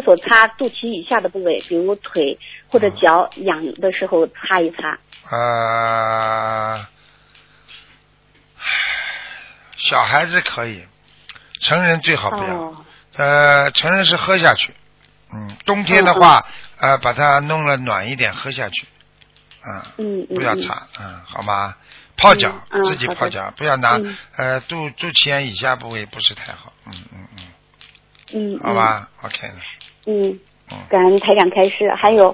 所擦肚脐以下的部位，比如腿或者脚痒的时候擦一擦。 小孩子可以，成人最好不要。成人是喝下去。冬天的话，把它弄了暖一点喝下去。不要擦。好吗？泡脚，自己泡脚，不要拿肚脐眼以下部位不是太好。好吧 ，OK 了。 感恩台长开示。还有